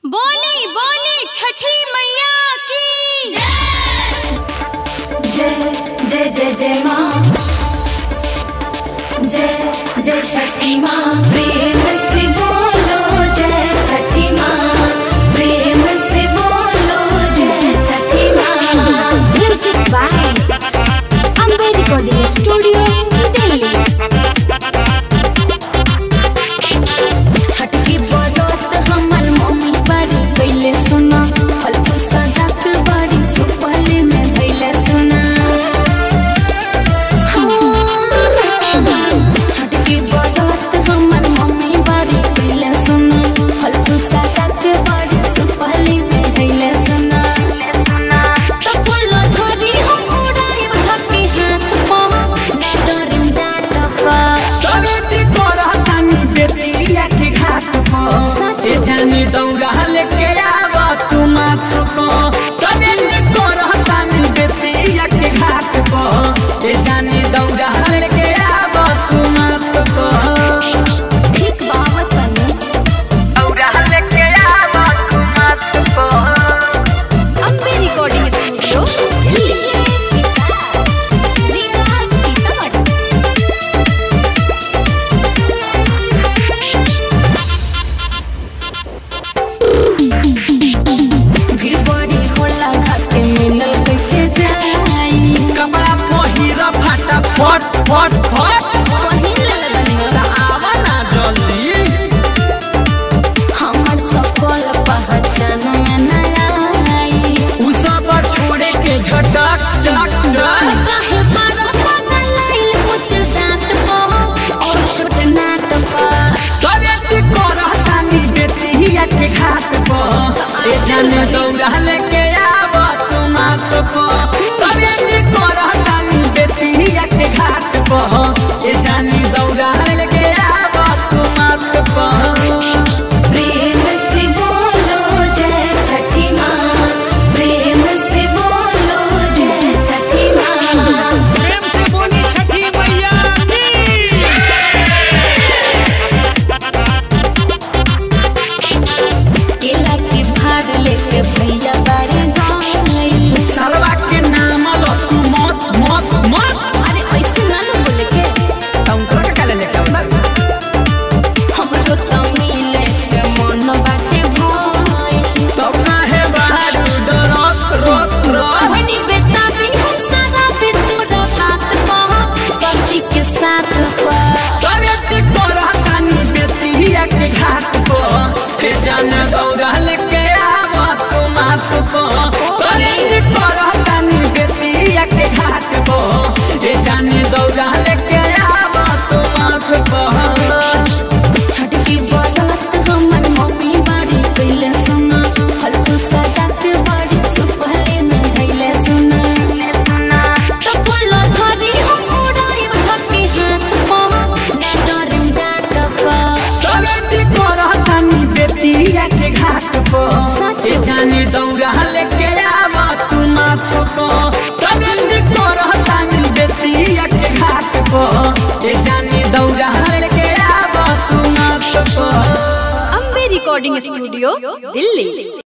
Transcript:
बोली बोली छठी मैया की जय जय जय जय माँ, जय जय छठी माँ। प्रेम से बोलो जय छठी माँ, प्रेम से बोलो जय छठी माँ। Music by Ambe recording studio Delhi. Chhath की बरत हमर मम्मी बड़ी कैले सुना, फल सजात बड़ी सुपले में धैले सुना। छठ की बरत हमर मम्मी बड़ी कैले सुना, फल सजात बड़ी सुपले में धैले सुना। तो फूल झड़ी हम उड़ाई धके हाथ पा, डरिन डाट पा। सवेती कोरहतानी बेतिया के घाट पर, ए जानी दौड़ा लेके आवा तू माथ पर। सवेती कोरहतानी बेतिया के घाट पर, ए जानी दौड़ा लेके आवा तू माथ पर। ठीक बात तनी दौड़ा लेके आवा तू माथ पर। Ambe recording studio Delhi. भीड़ बड़ी होला खाके मिलल कैसे जाई। कपड़ा पहिरा फाटा फट फट फट, पहिन ले बनी मोरा आवा ना जल्दी। हमर सकल पहचान में न आई। उ सब छोड़े के झटक झट झट। काहे बारा पागल लाइल कुछ दांत पा और छोट नाट पा। सवेती कोरहतानी बेतिया के घाट पर, ए जाने दौड़ा लेके आवा तू माथ पर। सवेती कोरहतानी बेतिया के घाट पर, ए जाने दौड़ा लेके आवा तू माथ पर। प्रेम से बोलो जय छठी माँ, प्रेम से बोलो जय छठी माँ। प्रेम से बोली छठी मैया केला के भार लेके भैया बाड़े गइल। सरवा के नाम लो तू मत मत मत। अरे ऐसे ना न बोले के, तुम कर के लेके आवा। हमरो तो मिले के मन बाटे भाई। तो काहे बाहर डरत रोत रोत। कहनी बेटा भी हम सारा पे तोरा बात कहा, सच्ची के साथ पा। सवेती कोरहतानी बेतिया के घाट पर, ए जाने दौड़ा लेके आवा तू माथ पर। सवेती कोरहतानी बेतिया के घाट पर, ए जाने दौड़ा लेके आवा तू माथ पर। छठ की बरत हमर मम्मी बड़ी कैले सुना, फल सजात बड़ी सुपले में धैले सुना। तो फूल झड़ी हम उड़ाई धके हाथ पा, डरिन डाट पा। सवेती कोरहतानी बेतिया के घाट पर, ए जाने दौड़ा लेके आवा तू माथ पर। सवेती कोरहतानी बेतिया के घाट पर, ए जाने दौड़ा लेके आवा तू माथ पर। Ambe recording studio Delhi.